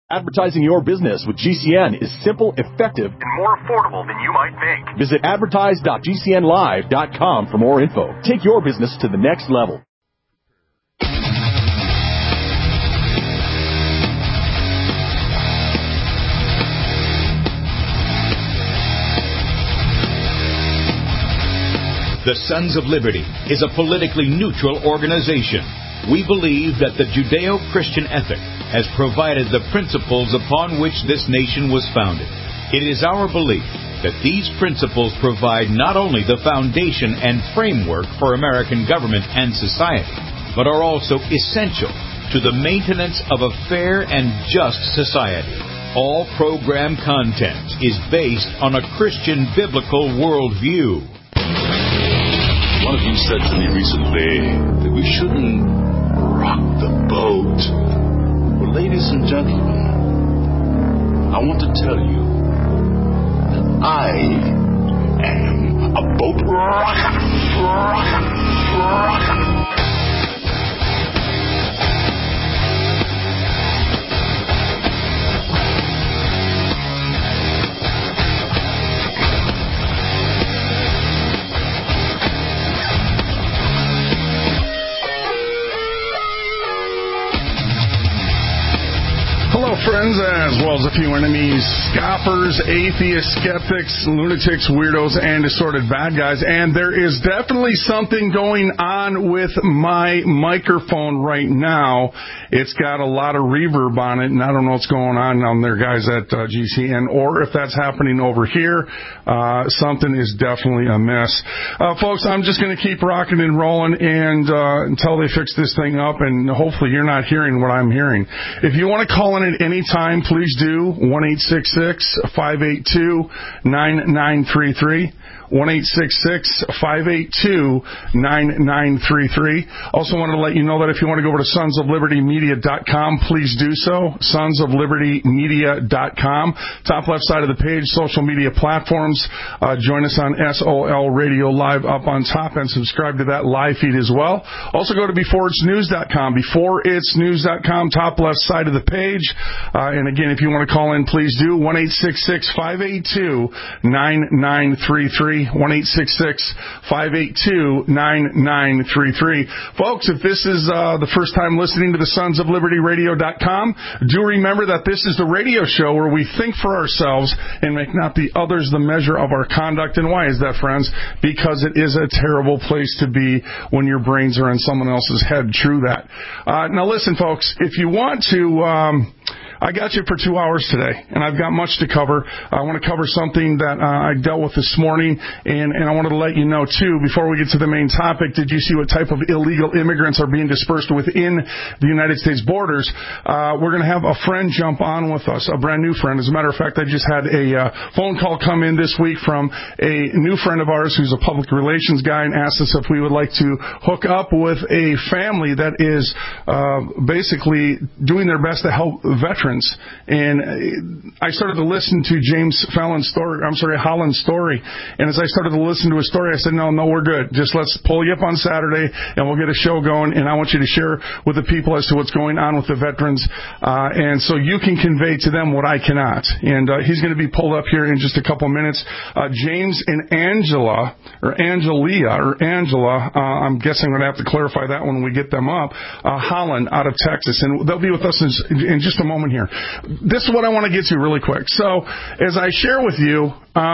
Advertising your business with GCN is simple, effective, and more affordable than you might think. Visit advertise.gcnlive.com for more info. Take your business to the next level. The Sons of Liberty is a politically neutral organization. We believe that the Judeo-Christian ethic has provided the principles upon which this nation was founded. It is our belief that these principles provide not only the foundation and framework for American government and society, but are also essential to the maintenance of a fair and just society. All program content is based on a Christian biblical worldview. One of you said to me recently that we shouldn't rock the boat. Well, ladies and gentlemen, I want to tell you that I am a boat rocker. Hello, friends, as well as a few enemies, scoffers, atheists, skeptics, lunatics, weirdos, and assorted bad guys. And there is definitely something going on with my microphone right now. It's got a lot of reverb on it, and I don't know what's going on there, guys, at GCN, or if that's happening over here. Something is definitely amiss. Folks, I'm just going to keep rocking and rolling until they fix this thing up, and hopefully you're not hearing what I'm hearing. If you want to call in at any time, please do. 1-866-582-9933. 1-866-582-9933. Also wanted to let you know that if you want to go over to sonsoflibertymedia.com, please do so. Sonsoflibertymedia.com. Top left side of the page, social media platforms. Join us on SOL Radio Live up on top and subscribe to that live feed as well. Also go to beforeitsnews.com. Beforeitsnews.com, top left side of the page. And again, if you want to call in, please do. 1-866-582-9933. 1-866-582-9933. Folks, if this is the first time listening to the sonsoflibertyradio.com, do remember that this is the radio show where we think for ourselves and make not the others the measure of our conduct. And why is that, friends? Because it is a terrible place to be when your brains are in someone else's head. True that. Now listen, folks, if you want to... I got you for 2 hours today, and I've got much to cover. I want to cover something that I dealt with this morning, and I wanted to let you know, too, before we get to the main topic, did you see what type of illegal immigrants are being dispersed within the United States borders? We're going to have a friend jump on with us, a brand new friend. As a matter of fact, I just had a phone call come in this week from a new friend of ours who's a public relations guy and asked us if we would like to hook up with a family that is basically doing their best to help veterans. And I started to listen to Holland's story. And as I started to listen to his story, I said, no, we're good. Just let's pull you up on Saturday, and we'll get a show going. And I want you to share with the people as to what's going on with the veterans. And so you can convey to them what I cannot. And he's going to be pulled up here in just a couple minutes. James and Angela, I'm guessing I'm going to have to clarify that when we get them up, Holland out of Texas. And they'll be with us in just a moment here. This is what I want to get to really quick. So, as I share with you,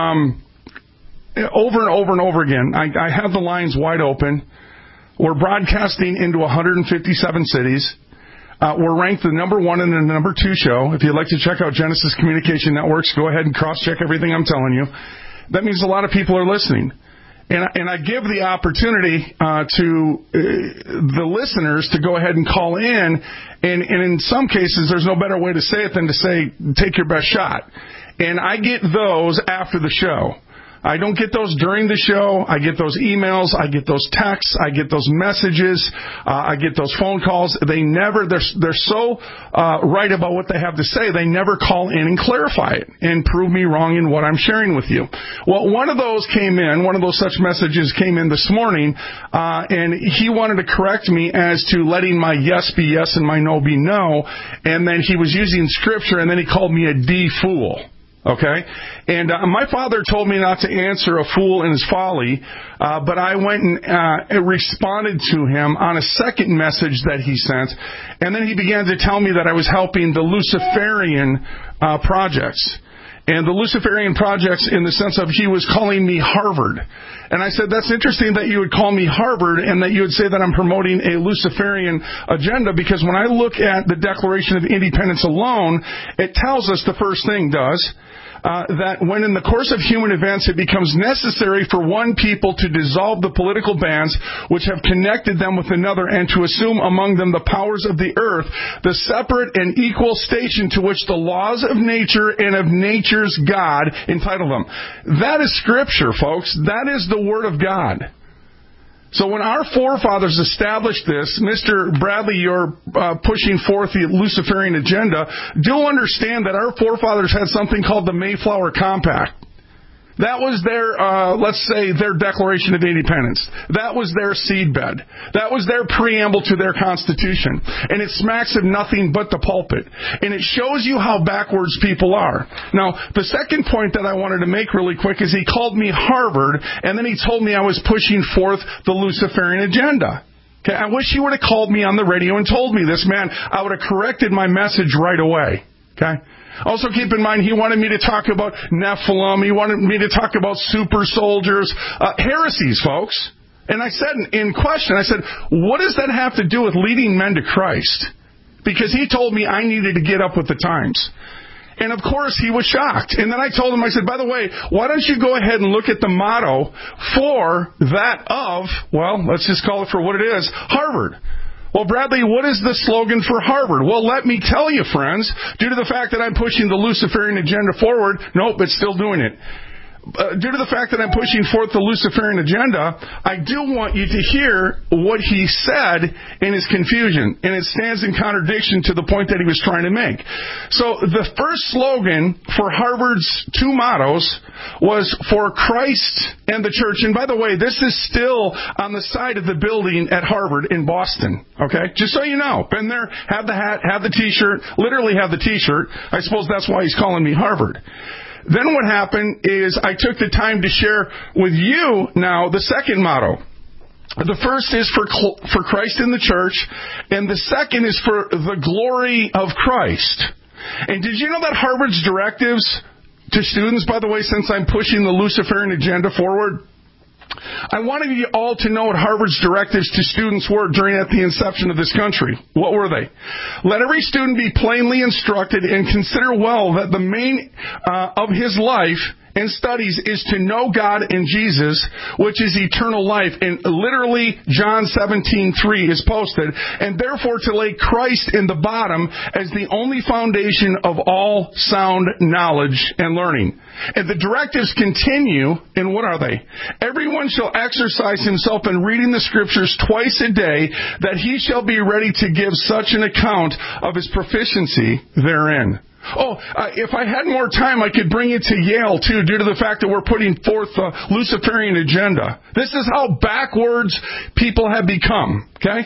over and over and over again, I have the lines wide open. We're broadcasting into 157 cities. We're ranked the number 1 and the number 2 show. If you'd like to check out Genesis Communication Networks, go ahead and cross-check everything I'm telling you. That means a lot of people are listening. And I give the opportunity to the listeners to go ahead and call in, and in some cases, there's no better way to say it than to say, take your best shot. And I get those after the show. I don't get those during the show. I get those emails. I get those texts. I get those messages. I get those phone calls. They're so right about what they have to say. They never call in and clarify it and prove me wrong in what I'm sharing with you. Well, one of those such messages came in this morning, and he wanted to correct me as to letting my yes be yes and my no be no, and then he was using scripture, and then he called me a D-fool. Okay? And my father told me not to answer a fool in his folly, but I went and responded to him on a second message that he sent, and then he began to tell me that I was helping the Luciferian projects. And the Luciferian projects in the sense of he was calling me Harvard. And I said, that's interesting that you would call me Harvard and that you would say that I'm promoting a Luciferian agenda, because when I look at the Declaration of Independence alone, it tells us the first thing that when in the course of human events it becomes necessary for one people to dissolve the political bands which have connected them with another and to assume among them the powers of the earth, the separate and equal station to which the laws of nature and of nature's God entitle them. That is Scripture, folks. That is the Word of God. So when our forefathers established this, Mr. Bradley, you're pushing forth the Luciferian agenda, do understand that our forefathers had something called the Mayflower Compact. That was their, let's say, their Declaration of Independence. That was their seedbed. That was their preamble to their Constitution. And it smacks of nothing but the pulpit. And it shows you how backwards people are. Now, the second point that I wanted to make really quick is he called me Harvard, and then he told me I was pushing forth the Luciferian agenda. Okay, I wish he would have called me on the radio and told me this, man. I would have corrected my message right away. Okay? Also keep in mind, he wanted me to talk about Nephilim. He wanted me to talk about super soldiers. Heresies, folks. And I said in question, I said, what does that have to do with leading men to Christ? Because he told me I needed to get up with the times. And of course, he was shocked. And then I told him, I said, by the way, why don't you go ahead and look at the motto for that of, well, let's just call it for what it is, Harvard. Well, Bradley, what is the slogan for Harvard? Well, let me tell you, friends, due to the fact that I'm pushing the Luciferian agenda forward, nope, it's still doing it. Due to the fact that I'm pushing forth the Luciferian agenda, I do want you to hear what he said in his confusion, and it stands in contradiction to the point that he was trying to make. So the first slogan for Harvard's two mottos was for Christ and the church. And by the way, this is still on the side of the building at Harvard in Boston. Okay? Just so you know. Been there, have the hat, have the T-shirt, literally have the T-shirt. I suppose that's why he's calling me Harvard. Then what happened is I took the time to share with you now the second motto. The first is for Christ in the church, and the second is for the glory of Christ. And did you know that Harvard's directives to students, by the way, since I'm pushing the Luciferian agenda forward, I wanted you all to know what Harvard's directives to students were at the inception of this country. What were they? Let every student be plainly instructed and consider well that the main of his life and studies is to know God and Jesus, which is eternal life. And literally, John 17:3 is posted. And therefore to lay Christ in the bottom as the only foundation of all sound knowledge and learning. And the directives continue, and what are they? Everyone shall exercise himself in reading the Scriptures twice a day, that he shall be ready to give such an account of his proficiency therein. If I had more time, I could bring it to Yale, too, due to the fact that we're putting forth the Luciferian agenda. This is how backwards people have become, okay?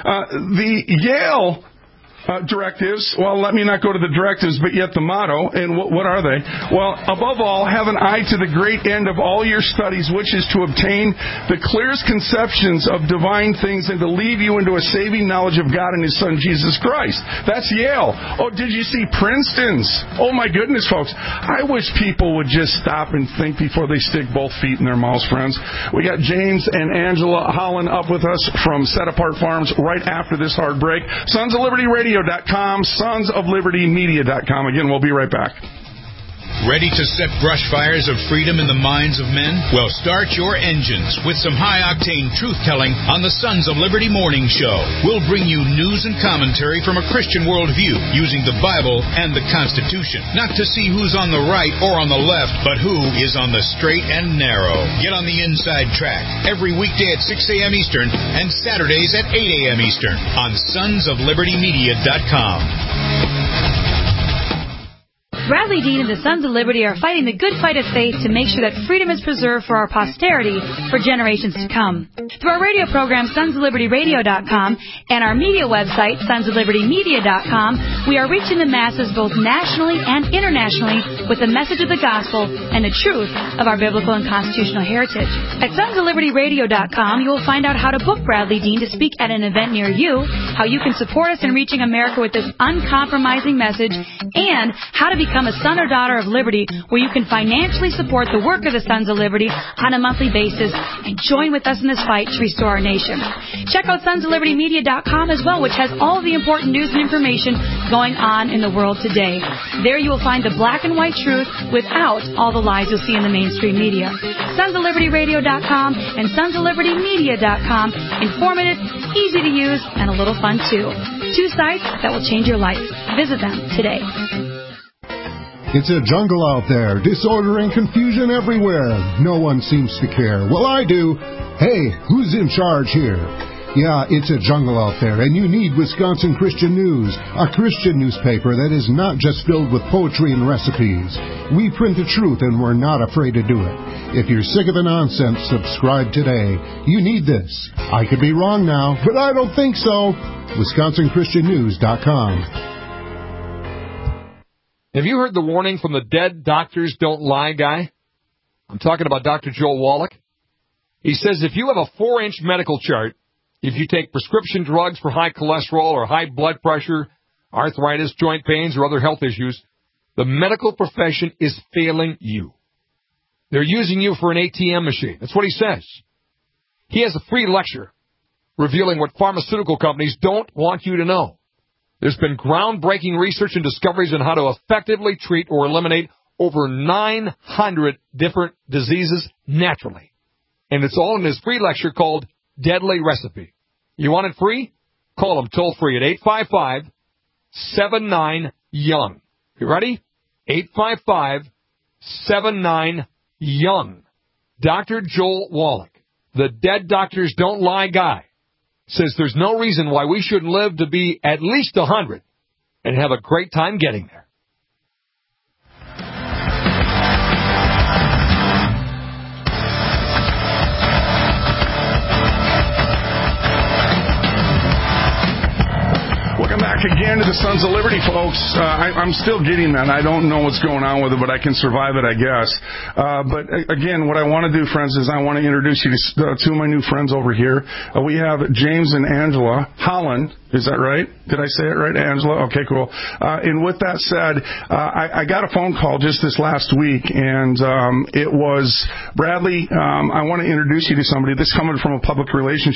The Yale directives, well, let me not go to the directives, but yet the motto, and what are they? Well, above all, have an eye to the great end of all your studies, which is to obtain the clearest conceptions of divine things and to lead you into a saving knowledge of God and His Son, Jesus Christ. That's Yale. Oh, did you see Princeton's? Oh, my goodness, folks. I wish people would just stop and think before they stick both feet in their mouths, friends. We got James and Angela Holland up with us from Set Apart Farms right after this hard break. Sons of Liberty Radio.com, sonsoflibertymedia.com. Again, we'll be right back. Ready to set brush fires of freedom in the minds of men? Well, start your engines with some high-octane truth-telling on the Sons of Liberty Morning Show. We'll bring you news and commentary from a Christian worldview using the Bible and the Constitution. Not to see who's on the right or on the left, but who is on the straight and narrow. Get on the inside track every weekday at 6 a.m. Eastern and Saturdays at 8 a.m. Eastern on sonsoflibertymedia.com. Bradley Dean and the Sons of Liberty are fighting the good fight of faith to make sure that freedom is preserved for our posterity for generations to come. Through our radio program, sonsoflibertyradio.com, and our media website, sonsoflibertymedia.com, we are reaching the masses both nationally and internationally with the message of the gospel and the truth of our biblical and constitutional heritage. At sonsoflibertyradio.com, you will find out how to book Bradley Dean to speak at an event near you, how you can support us in reaching America with this uncompromising message, and how to become a son or daughter of liberty, where you can financially support the work of the Sons of Liberty on a monthly basis and join with us in this fight to restore our nation. Check out sonsoflibertymedia.com as well, which has all of the important news and information going on in the world today. There you will find the black and white truth without all the lies you'll see in the mainstream media. sonsoflibertyradio.com and sonsoflibertymedia.com. Informative, easy to use, and a little fun too. 2 sites that will change your life. Visit them today. It's a jungle out there, disorder and confusion everywhere. No one seems to care. Well, I do. Hey, who's in charge here? Yeah, it's a jungle out there, and you need Wisconsin Christian News, a Christian newspaper that is not just filled with poetry and recipes. We print the truth, and we're not afraid to do it. If you're sick of the nonsense, subscribe today. You need this. I could be wrong now, but I don't think so. WisconsinChristianNews.com. Have you heard the warning from the Dead Doctors Don't Lie guy? I'm talking about Dr. Joel Wallach. He says if you have a 4-inch medical chart, if you take prescription drugs for high cholesterol or high blood pressure, arthritis, joint pains, or other health issues, the medical profession is failing you. They're using you for an ATM machine. That's what he says. He has a free lecture revealing what pharmaceutical companies don't want you to know. There's been groundbreaking research and discoveries on how to effectively treat or eliminate over 900 different diseases naturally. And it's all in his free lecture called Deadly Recipe. You want it free? Call him toll-free at 855-79-YOUNG. You ready? 855-79-YOUNG. Dr. Joel Wallach, the Dead Doctors Don't Lie guy, says there's no reason why we shouldn't live to be at least 100 and have a great time getting there. Welcome back again to the Sons of Liberty, folks. I'm still getting that. I don't know what's going on with it, but I can survive it, I guess. But again, what I want to do, friends, is I want to introduce you to two of my new friends over here. We have James and Angela Holland. Is that right? Did I say it right, Angela? Okay, cool. And with that said, I got a phone call just this last week, and it was, Bradley, I want to introduce you to somebody. This coming from a public relations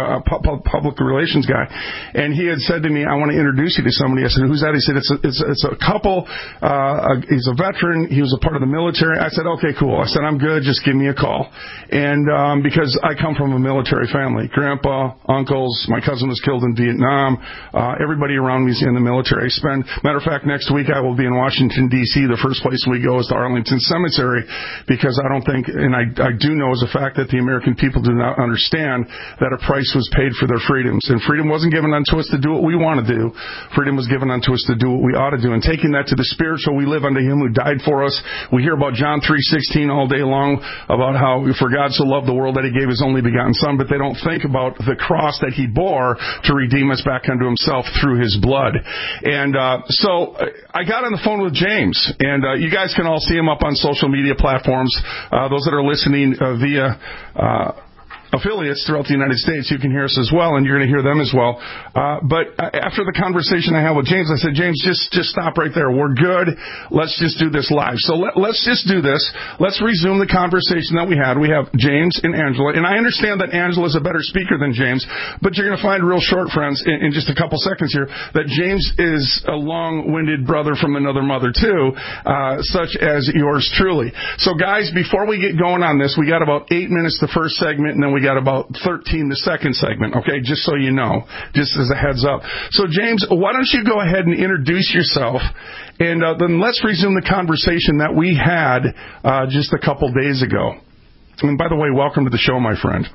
guy. And he had said to me, I want to introduce you to somebody. I said, who's that? He said, it's a couple. He's a veteran. He was a part of the military. I said, okay, cool. I said, I'm good. Just give me a call. And because I come from a military family, grandpa, uncles, my cousin was killed in Vietnam. Everybody around me is in the military. Matter of fact, next week I will be in Washington, D.C. The first place we go is to Arlington Cemetery, because I don't think, and I do know as a fact that the American people do not understand that a price was paid for their freedoms. And freedom wasn't given unto us to do what we want to do. Freedom was given unto us to do what we ought to do. And taking that to the spiritual, we live unto him who died for us. We hear about John 3:16 all day long, about how for God so loved the world that he gave his only begotten son, but they don't think about the cross that he bore to redeem us back unto himself through his blood. And so I got on the phone with James, and you guys can all see him up on social media platforms. Those that are listening via affiliates throughout the United States. You can hear us as well, and you're going to hear them as well. But after the conversation I had with James, I said, James, just stop right there. We're good. Let's just do this live. So let's just do this. Let's resume the conversation that we had. We have James and Angela, and I understand that Angela is a better speaker than James, but you're going to find real short, friends, in just a couple seconds here, that James is a long-winded brother from another mother, too, such as yours truly. So, guys, before we get going on this, we got about 8 minutes the first segment, and then we got about 13 the second segment, okay, just so you know, just as a heads up. So, James, why don't you go ahead and introduce yourself, and then let's resume the conversation that we had just a couple days ago. And by the way, welcome to the show, my friend.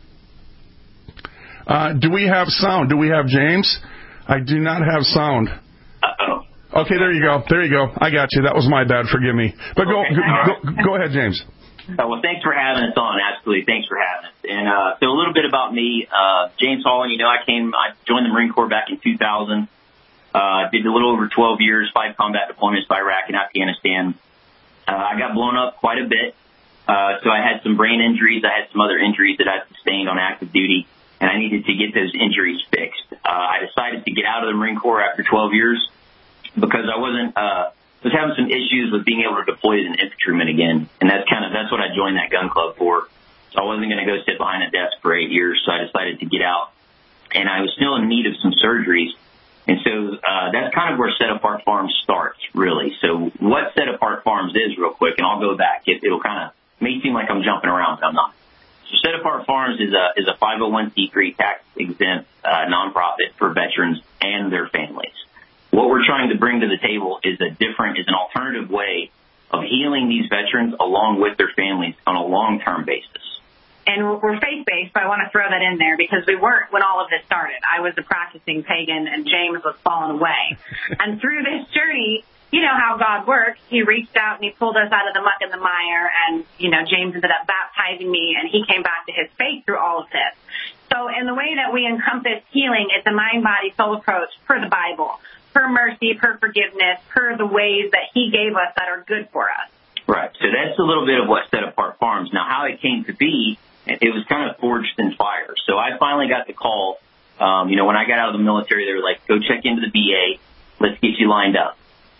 Do we have sound? Do we have James? I do not have sound. Uh-oh. Okay, there you go. There you go. I got you. That was my bad. Forgive me. But go ahead, James. Well, thanks for having us on. Absolutely. Thanks for having us. And so a little bit about me. James Holland, I joined the Marine Corps back in 2000. Did a little over 12 years, 5 combat deployments to Iraq and Afghanistan. I got blown up quite a bit. So I had some brain injuries. I had some other injuries that I sustained on active duty, and I needed to get those injuries fixed. I decided to get out of the Marine Corps after 12 years because I was having some issues with being able to deploy as an infantryman again, and that's what I joined that gun club for. So I wasn't going to go sit behind a desk for 8 years, so I decided to get out, and I was still in need of some surgeries. And so that's kind of where Set Apart Farms starts, really. So what Set Apart Farms is, real quick, and I'll go back. It'll kind of may seem like I'm jumping around, but I'm not. So Set Apart Farms is a 501c3 tax-exempt nonprofit for veterans and their families. What we're trying to bring to the table is an alternative way of healing these veterans along with their families on a long-term basis. And we're faith-based, but I want to throw that in there because we weren't when all of this started. I was a practicing pagan, and James was falling away. And through this journey, you know how God works. He reached out and he pulled us out of the muck and the mire, and, James ended up baptizing me, and he came back to his faith through all of this. So in the way that we encompass healing, it's a mind, body, soul approach per the Bible, per mercy, per forgiveness, per the ways that he gave us that are good for us. Right. So that's a little bit of what Set Apart Farms. Now, how it came to be, it was kind of forged in fire. So I finally got the call. When I got out of the military, they were like, go check into the VA. Let's get you lined up.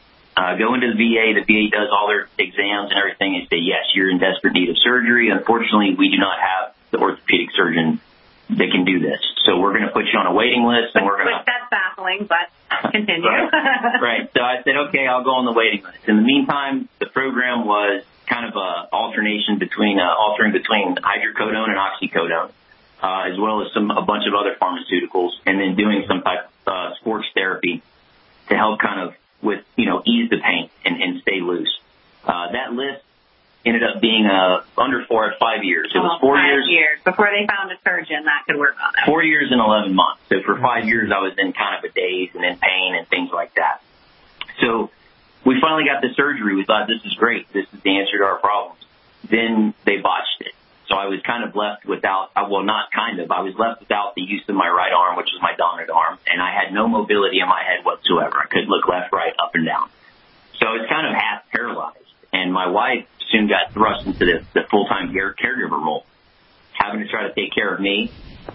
Go into the VA. The VA does all their exams and everything and say, yes, you're in desperate need of surgery. Unfortunately, we do not have the orthopedic surgeon that can do this. So we're going to put you on a waiting list. And we're going to. That's baffling, but continue. Right. So I said, okay, I'll go on the waiting list. In the meantime, the program was kind of altering between hydrocodone and oxycodone, as well as a bunch of other pharmaceuticals, and then doing some type of sports therapy to help kind of ease the pain and stay loose. That list ended up being under 5 years. It was 4 years. 5 years before they found a surgeon that could work on it. 4 years and 11 months. So for 5 years, I was in kind of a daze and in pain and things like that. So we finally got the surgery. We thought, this is great. This is the answer to our problems. Then they botched it. So I was kind of left without, I was left without the use of my right arm, which was my dominant arm, and I had no mobility in my head whatsoever. I couldn't look left, right, up, and down. So I was kind of half paralyzed. And my wife soon got thrust into the full-time caregiver role, having to try to take care of me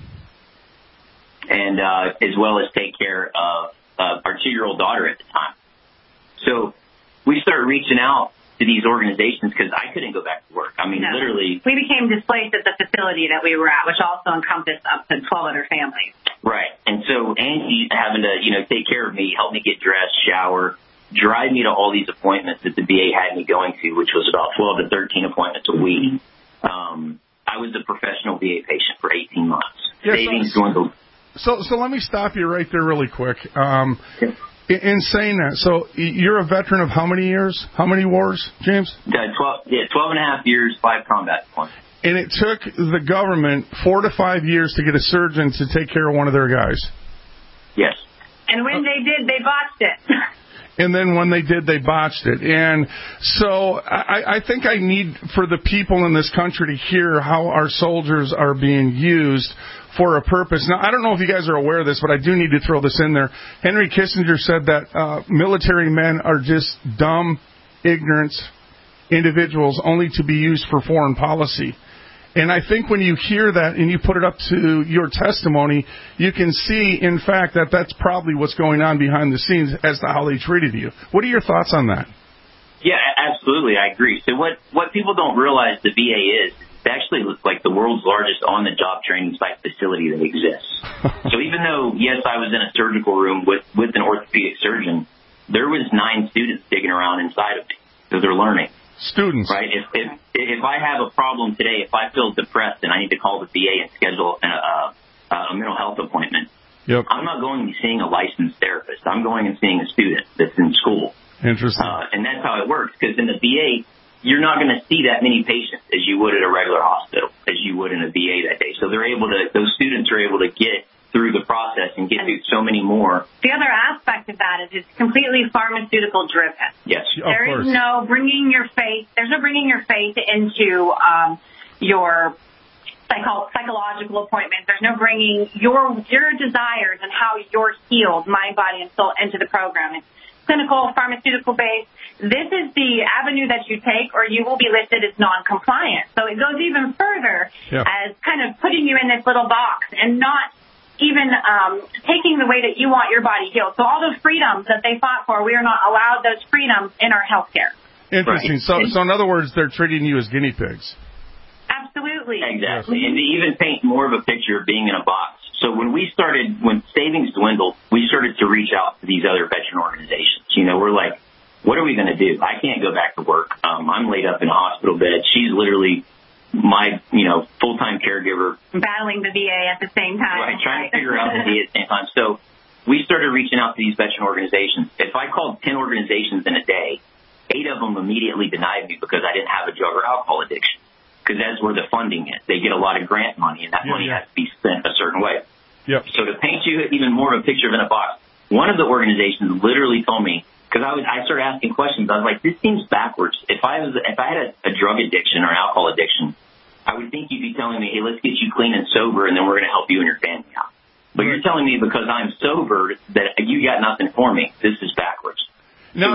and as well as take care of our 2-year-old daughter at the time. So we started reaching out to these organizations because I couldn't go back to work. I mean, literally. We became displaced at the facility that we were at, which also encompassed up to 12 other families. Right. And so Angie having to, take care of me, help me get dressed, shower, drive me to all these appointments that the VA had me going to, which was about 12 to 13 appointments a week. I was a professional VA patient for 18 months. Savings dwindled. So let me stop you right there really quick. In saying that, so you're a veteran of how many years? How many wars, James? 12 and a half years, 5 combat deployments. And it took the government 4 to 5 years to get a surgeon to take care of one of their guys. Yes. And when they did, they botched it. And then when they did, they botched it. And so I think I need for the people in this country to hear how our soldiers are being used for a purpose. Now, I don't know if you guys are aware of this, but I do need to throw this in there. Henry Kissinger said that military men are just dumb, ignorant individuals only to be used for foreign policy. And I think when you hear that and you put it up to your testimony, you can see, in fact, that that's probably what's going on behind the scenes as to how they treated you. What are your thoughts on that? Yeah, absolutely. I agree. So what people don't realize the VA is, it actually looks like the world's largest on-the-job training site facility that exists. So even though, yes, I was in a surgical room with an orthopedic surgeon, there was 9 students digging around inside of me because they're learning. Students. Right. If I have a problem today, if I feel depressed and I need to call the VA and schedule a mental health appointment, I'm not going to be seeing a licensed therapist. I'm going and seeing a student that's in school. Interesting. And that's how it works, because in the VA, you're not going to see that many patients as you would at a regular hospital, as you would in a VA that day. So those students are able to get through the process and get through so many more. The other aspect of that is it's completely pharmaceutical driven. Yes, there is no bringing your faith. There's no bringing your faith into your psychological appointments. There's no bringing your desires and how you're healed, mind, body, and soul into the program. It's clinical, pharmaceutical based. This is the avenue that you take, or you will be listed as non-compliant. So it goes even further as kind of putting you in this little box and not even taking the way that you want your body healed. So all those freedoms that they fought for, we are not allowed those freedoms in our healthcare. Interesting. Right. So in other words, they're treating you as guinea pigs. Absolutely. Exactly. And to even paint more of a picture of being in a box. So when savings dwindled, we started to reach out to these other veteran organizations. You know, we're like, what are we going to do? I can't go back to work. I'm laid up in a hospital bed. She's literally my, full-time caregiver. Battling the VA at the same time. Right, trying to figure out the VA at the same time. So we started reaching out to these veteran organizations. If I called 10 organizations in a day, 8 of them immediately denied me because I didn't have a drug or alcohol addiction. Because that's where the funding is. They get a lot of grant money, and that money has to be spent a certain way. Yep. So to paint you even more of a picture of in a box, one of the organizations literally told me, because I started asking questions, I was like, this seems backwards. If I had a drug addiction or an alcohol addiction, I would think you'd be telling me, hey, let's get you clean and sober, and then we're going to help you and your family out. But you're telling me because I'm sober that you got nothing for me. This is backwards. Now,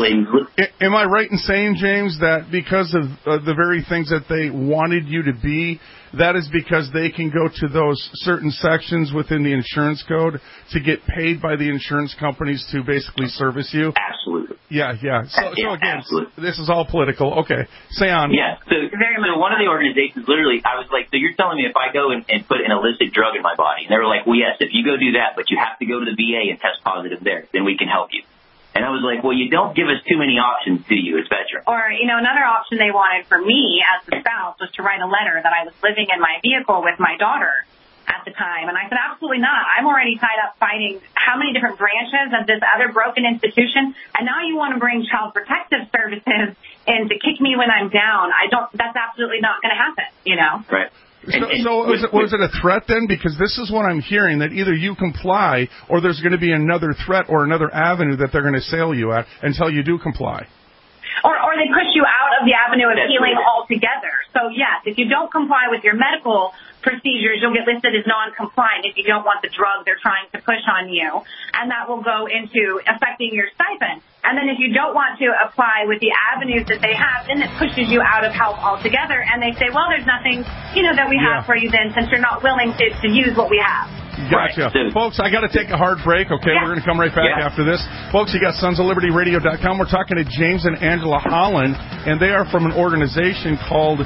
am I right in saying, James, that because of the very things that they wanted you to be, that is because they can go to those certain sections within the insurance code to get paid by the insurance companies to basically service you? Absolutely. Yeah. So again, absolutely. This is all political. Okay, say on. Yeah. So one of the organizations, literally, I was like, so you're telling me if I go and put an illicit drug in my body? And they were like, well, yes, if you go do that, but you have to go to the VA and test positive there, then we can help you. And I was like, well, you don't give us too many options, do you, as veterans? Or, another option they wanted for me as the spouse was to write a letter that I was living in my vehicle with my daughter at the time. And I said, absolutely not. I'm already tied up fighting how many different branches of this other broken institution. And now you want to bring Child Protective Services in to kick me when I'm down. That's absolutely not going to happen, Right. So was it a threat then? Because this is what I'm hearing, that either you comply or there's going to be another threat or another avenue that they're going to sail you at until you do comply. Or they push you out of the avenue of healing altogether. So, yes, if you don't comply with your medical procedures, you'll get listed as non-compliant if you don't want the drug they're trying to push on you. And that will go into affecting your stipend. And then if you don't want to apply with the avenues that they have, then it pushes you out of help altogether. And they say, well, there's nothing, that we have for you then, since you're not willing to use what we have. Gotcha. Right. Folks, I got to take a hard break, okay? We're going to come right back after this. Folks, you got sonsoflibertyradio.com. We're talking to James and Angela Holland, and they are from an organization called,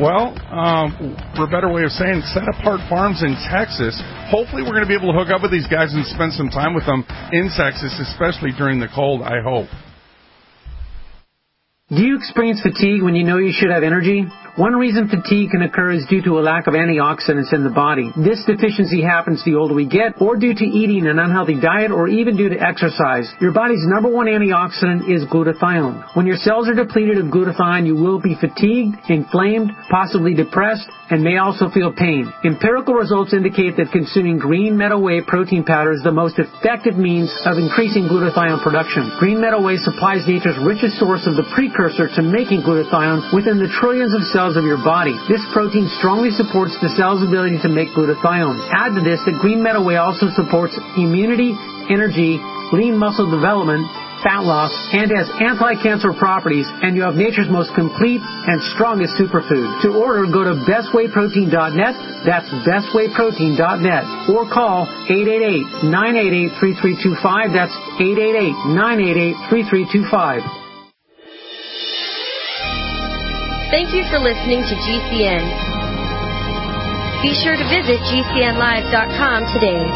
for a better way of saying it, Set Apart Farms in Texas. Hopefully we're going to be able to hook up with these guys and spend some time with them in Texas, especially during the cold, I hope. Do you experience fatigue when you know you should have energy? One reason fatigue can occur is due to a lack of antioxidants in the body. This deficiency happens the older we get, or due to eating an unhealthy diet, or even due to exercise. Your body's number one antioxidant is glutathione. When your cells are depleted of glutathione, you will be fatigued, inflamed, possibly depressed, and may also feel pain. Empirical results indicate that consuming green meadow whey protein powder is the most effective means of increasing glutathione production. Green meadow whey supplies nature's richest source of the precursor to making glutathione within the trillions of cells of your body. This protein strongly supports the cell's ability to make glutathione. Add to this that green meadow whey also supports immunity, energy, lean muscle development, fat loss, and has anti-cancer properties, and you have nature's most complete and strongest superfood. To order, go to bestwayprotein.net. That's bestwayprotein.net. Or call 888-988-3325. That's 888-988-3325. Thank you for listening to GCN. Be sure to visit GCNlive.com today.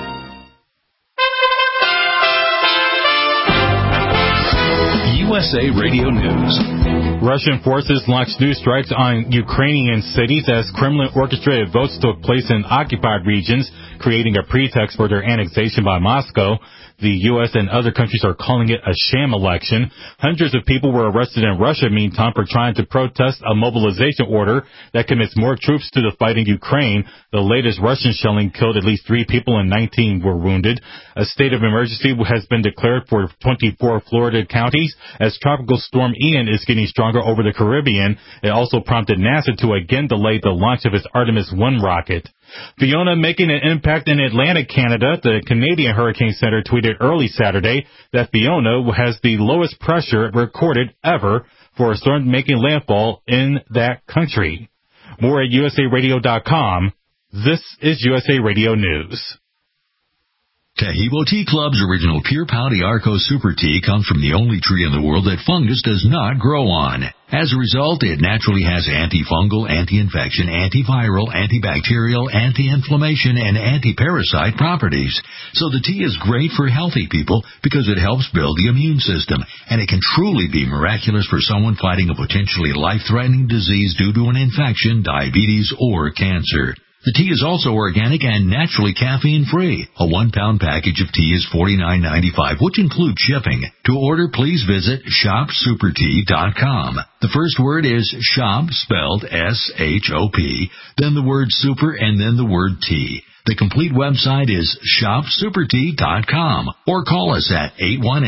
USA Radio News. Russian forces launched new strikes on Ukrainian cities as Kremlin-orchestrated votes took place in occupied regions, creating a pretext for their annexation by Moscow. The U.S. and other countries are calling it a sham election. Hundreds of people were arrested in Russia, meantime, for trying to protest a mobilization order that commits more troops to the fight in Ukraine. The latest Russian shelling killed at least 3 people and 19 were wounded. A state of emergency has been declared for 24 Florida counties as Tropical Storm Ian is getting stronger over the Caribbean. It also prompted NASA to again delay the launch of its Artemis 1 rocket. Fiona making an impact in Atlantic, Canada. The Canadian Hurricane Center tweeted early Saturday that Fiona has the lowest pressure recorded ever for a storm making landfall in that country. More at usaradio.com. This is USA Radio News. Tahibo Tea Club's original Pure Pau d'Arco Super Tea comes from the only tree in the world that fungus does not grow on. As a result, it naturally has antifungal, anti-infection, antiviral, antibacterial, anti-inflammation, and anti-parasite properties. So the tea is great for healthy people because it helps build the immune system, and it can truly be miraculous for someone fighting a potentially life-threatening disease due to an infection, diabetes, or cancer. The tea is also organic and naturally caffeine-free. A 1-pound package of tea is $49.95, which includes shipping. To order, please visit shopsupertea.com. The first word is shop, spelled S-H-O-P, then the word super, and then the word tea. The complete website is shopsupertea.com or call us at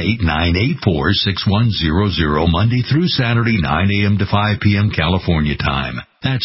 818-984-6100 Monday through Saturday, 9 a.m. to 5 p.m. California time. That's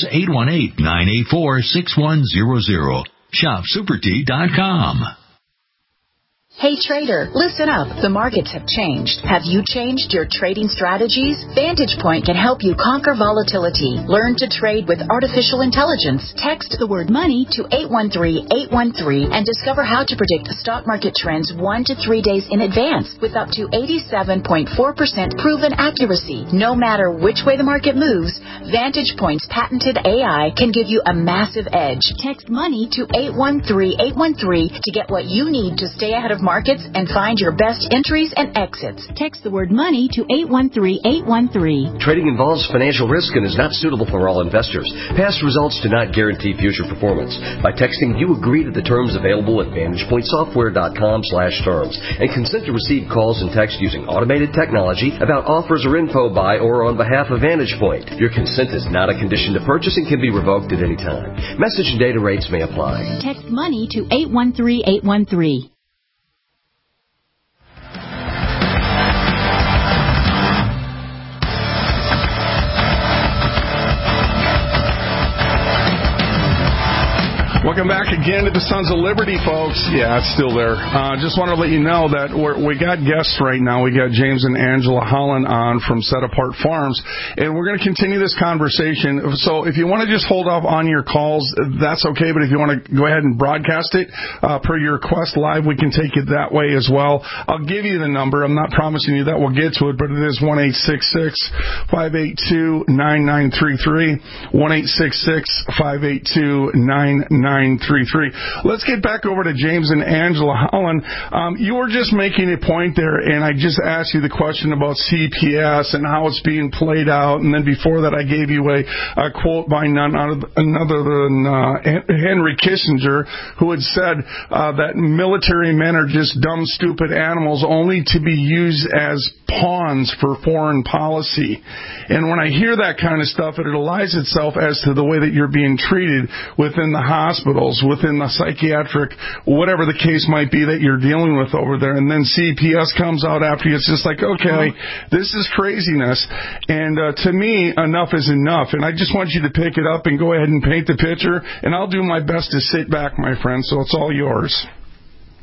818-984-6100. shopsupertea.com. Hey trader, listen up. The markets have changed. Have you changed your trading strategies? Vantage Point can help you conquer volatility. Learn to trade with artificial intelligence. Text the word money to 813-813 and discover how to predict stock market trends 1 to 3 days in advance with up to 87.4% proven accuracy. No matter which way the market moves, Vantage Point's patented AI can give you a massive edge. Text money to 813-813 to get what you need to stay ahead of markets and find your best entries and exits. Text the word money to 813-813. Trading involves financial risk and is not suitable for all investors. Past results do not guarantee future performance. By texting, you agree to the terms available at VantagePointSoftware.com/terms and consent to receive calls and text using automated technology about offers or info by or on behalf of Vantage Point. Your consent is not a condition to purchase and can be revoked at any time. Message and data rates may apply. Text money to 813-813. Welcome back again to the Sons of Liberty, folks. Yeah, it's still there. Just want to let you know that we got guests right now. We got James and Angela Holland on from Set Apart Farms, and we're going to continue this conversation. So if you want to just hold off on your calls, that's okay, but if you want to go ahead and broadcast it per your request live, we can take it that way as well. I'll give you the number. I'm not promising you that we'll get to it, but it is 1-866-582-9933, 1-866-582-9933. Let's get back over to James and Angela Holland. You were just making a point there, and I just asked you the question about CPS and how it's being played out. And then before that, I gave you a quote by none other than Henry Kissinger, who had said that military men are just dumb, stupid animals only to be used as pawns for foreign policy. And when I hear that kind of stuff, it aligns itself as to the way that you're being treated within the hospitals, within the psychiatric, whatever the case might be that you're dealing with over there. And then CPS comes out after you. It's just like, okay, this is craziness. And to me, enough is enough. And I just want you to pick it up and go ahead and paint the picture. And I'll do my best to sit back, my friend. So it's all yours.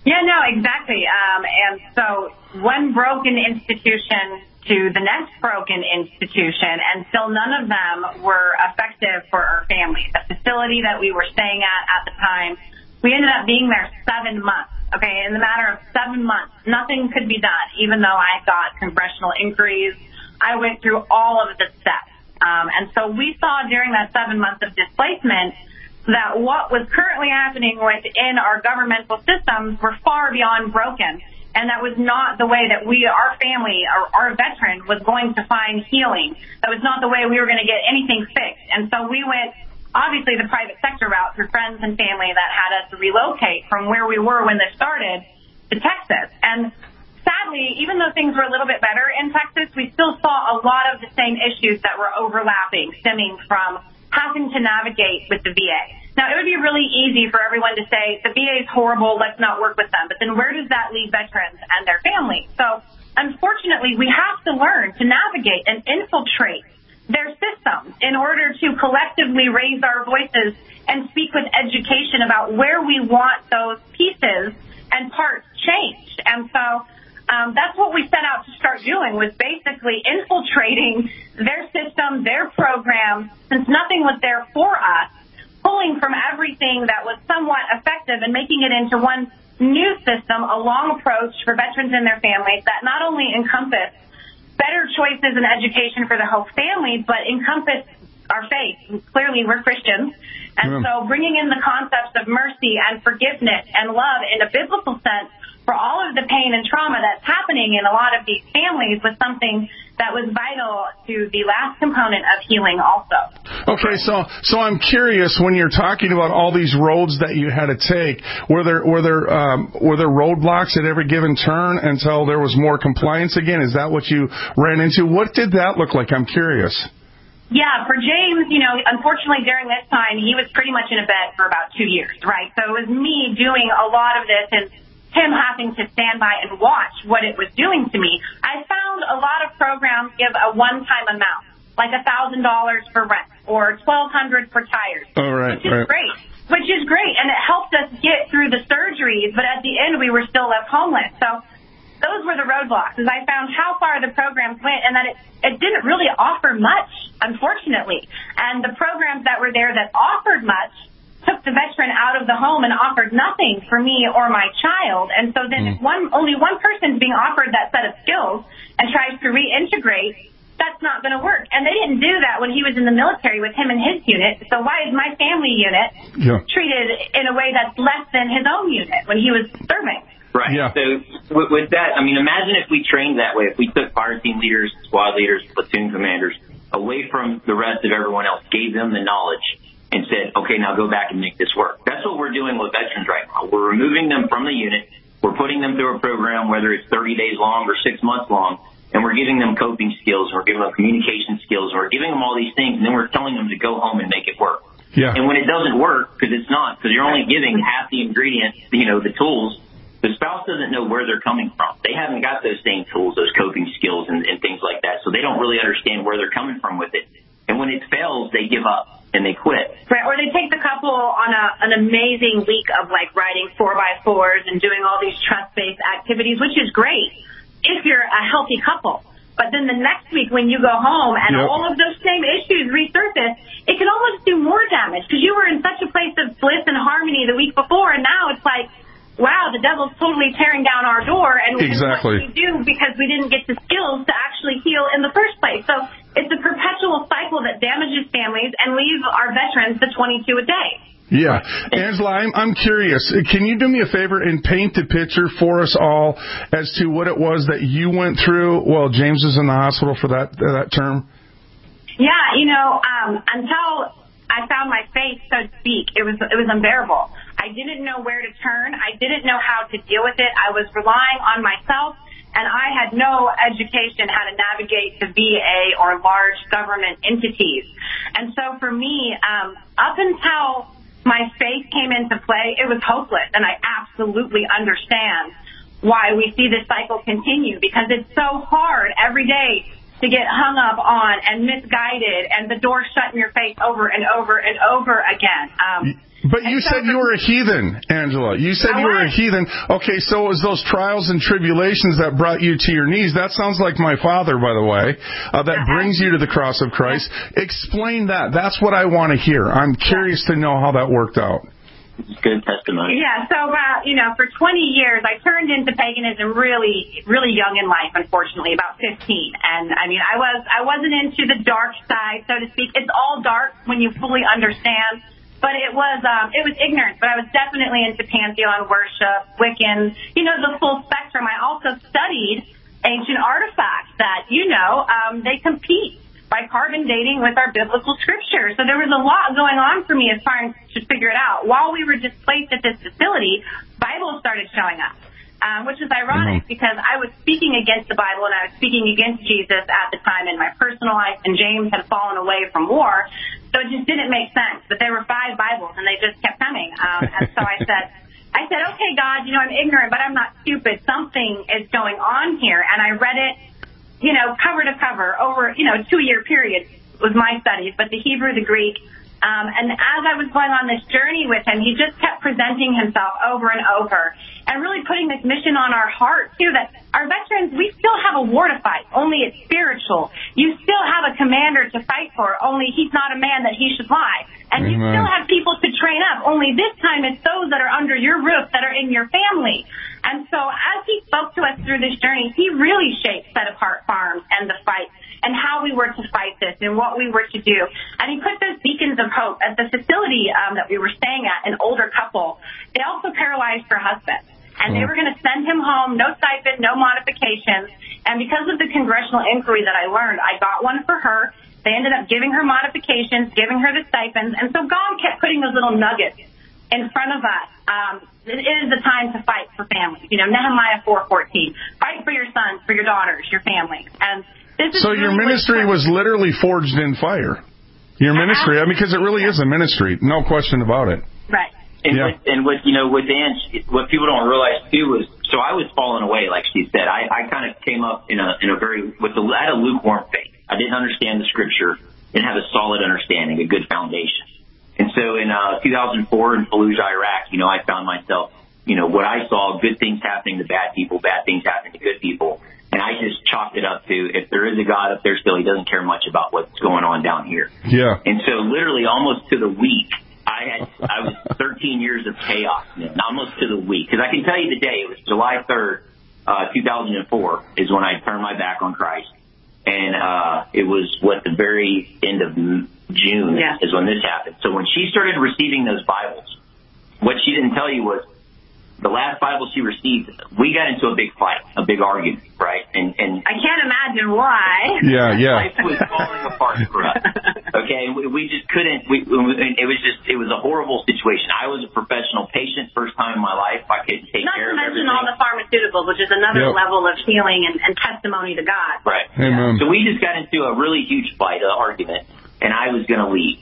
Yeah, no, exactly. And so one broken institution to the next broken institution, and still none of them were effective for our family. The facility that we were staying at the time, we ended up being there 7 months. Okay, in the matter of 7 months, nothing could be done, even though I got congressional inquiries. I went through all of the steps. And so we saw during that 7 months of displacement that what was currently happening within our governmental systems were far beyond broken. And that was not the way that our family, or our veteran, was going to find healing. That was not the way we were going to get anything fixed. And so we went, obviously, the private sector route through friends and family that had us relocate from where we were when this started to Texas. And sadly, even though things were a little bit better in Texas, we still saw a lot of the same issues that were overlapping, stemming from having to navigate with the VA. Now, it would be really easy for everyone to say, the VA is horrible, let's not work with them. But then where does that leave veterans and their families? So, unfortunately, we have to learn to navigate and infiltrate their systems in order to collectively raise our voices and speak with education about where we want those pieces and parts changed. And so that's what we set out to start doing, was basically infiltrating their system, their program, since nothing was there for us, pulling from everything that was somewhat effective and making it into one new system, a long approach for veterans and their families that not only encompass better choices and education for the whole family, but encompass our faith. Clearly, we're Christians. And so bringing in the concepts of mercy and forgiveness and love in a biblical sense for all of the pain and trauma that's happening in a lot of these families was something that was vital to the last component of healing also. Okay, so I'm curious, when you're talking about all these roads that you had to take, were there roadblocks at every given turn until there was more compliance again? Is that what you ran into? What did that look like? I'm curious. Yeah, for James, unfortunately during this time, he was pretty much in a bed for about 2 years, right? So it was me doing a lot of this and him having to stand by and watch what it was doing to me. I found a lot of programs give a one-time amount, like $1,000 for rent or $1,200 for tires, which is great, and it helped us get through the surgeries, but at the end we were still left homeless. So those were the roadblocks, as I found how far the programs went and that it didn't really offer much, unfortunately. And the programs that were there that offered much took the veteran out of the home and offered nothing for me or my child. And so then if only one person's being offered that set of skills and tries to reintegrate, that's not going to work. And they didn't do that when he was in the military with him and his unit. So why is my family unit treated in a way that's less than his own unit when he was serving? Right. Yeah. So with that, imagine if we trained that way, if we took fire team leaders, squad leaders, platoon commanders away from the rest of everyone else, gave them the knowledge, and said, okay, now go back and make this work. That's what we're doing with veterans right now. We're removing them from the unit. We're putting them through a program, whether it's 30 days long or 6 months long, and we're giving them coping skills, and we're giving them communication skills, and we're giving them all these things, and then we're telling them to go home and make it work. Yeah. And when it doesn't work, because you're only giving half the ingredients, the tools, the spouse doesn't know where they're coming from. They haven't got those same tools, those coping skills and things like that, so they don't really understand where they're coming from with it. And when it fails, they give up and they quit. Right, or they take the couple on an amazing week of riding 4x4s and doing all these trust-based activities, which is great if you're a healthy couple. But then the next week when you go home and all of those same issues resurface, it can almost do more damage because you were in such a place of bliss and harmony the week before, and now it's like, wow, the devil's totally tearing down our door, and what we do because we didn't get the skills to actually heal in the first place. So it's a perpetual cycle that damages families and leaves our veterans to 22 a day. Yeah. Angela, I'm curious. Can you do me a favor and paint the picture for us all as to what it was that you went through while James was in the hospital for that term? Yeah, until I found my faith, so to speak, it was unbearable. I didn't know where to turn. I didn't know how to deal with it. I was relying on myself, and I had no education how to navigate the VA or large government entities. And so for me, up until my faith came into play, it was hopeless, and I absolutely understand why we see this cycle continue, because it's so hard every day to get hung up on and misguided and the door shut in your face over and over and over again. But you said you were a heathen, Angela. You said you were a heathen. Okay, so it was those trials and tribulations that brought you to your knees. That sounds like my father, by the way, that brings you to the cross of Christ. Explain that. That's what I want to hear. I'm curious to know how that worked out. Good testimony. Yeah, so, for 20 years, I turned into paganism really, really young in life, unfortunately, about 15. And, I wasn't into the dark side, so to speak. It's all dark when you fully understand. But it was ignorance. But I was definitely into Pantheon worship, Wiccan, the full spectrum. I also studied ancient artifacts that, they compete by carbon dating with our biblical scripture. So there was a lot going on for me as trying to figure it out. While we were displaced at this facility, Bibles started showing up, which is ironic because I was speaking against the Bible and I was speaking against Jesus at the time in my personal life, and James had fallen away from war. So it just didn't make sense. But there were 5 Bibles, and they just kept coming. And so I said, okay, God, I'm ignorant, but I'm not stupid. Something is going on here. And I read it, cover to cover over, a 2-year period was my studies, but the Hebrew, the Greek. And as I was going on this journey with him, he just kept presenting himself over and over and really putting this mission on our heart, too, that our veterans, we still have a war to fight, only it's spiritual. You still have a commander to fight for, only he's not a man that he should lie. And you still have people to train up, only this time it's those that are under your roof, that are in your family. And so as he spoke to us through this journey, he really shaped Set Apart Farms and the fight and how we were to fight this and what we were to do. And he put those beacons of hope at the facility that we were staying at, an older couple. They also paralyzed her husband. And they were going to send him home, no stipend, no modifications. And because of the congressional inquiry that I learned, I got one for her. They ended up giving her modifications, giving her the stipends. And so God kept putting those little nuggets in front of us. It is the time to fight for families. Nehemiah 4:14. Fight for your sons, for your daughters, your families. And this is so your ministry was literally forged in fire. Your ministry, because it really is a ministry, no question about it. Right. And with Ange, what people don't realize too was, so I was falling away, like she said. I kind of came up I had a lukewarm faith. I didn't understand the scripture, didn't have a solid understanding, a good foundation. And so in 2004 in Fallujah, Iraq, I found myself, what I saw, good things happening to bad people, bad things happening to good people. And I just chalked it up to, if there is a God up there still, he doesn't care much about what's going on down here. Yeah. And so literally almost to the week, I was 13 years of chaos, almost to the week. Because I can tell you the day, it was July 3rd, 2004 is when I turned my back on Christ. And it was the very end of June is when this happened. So when she started receiving those Bibles, what she didn't tell you was the last Bible she received, we got into a big fight, a big argument, right? And I can't imagine why. Yeah. Life was falling apart for us. Okay, we just couldn't. It was a horrible situation. I was a professional patient, first time in my life. I couldn't take care of everything. Not to mention all the pharmaceuticals, which is another level of healing and testimony to God. Right. Amen. So we just got into a really huge fight, an argument. And I was going to leave.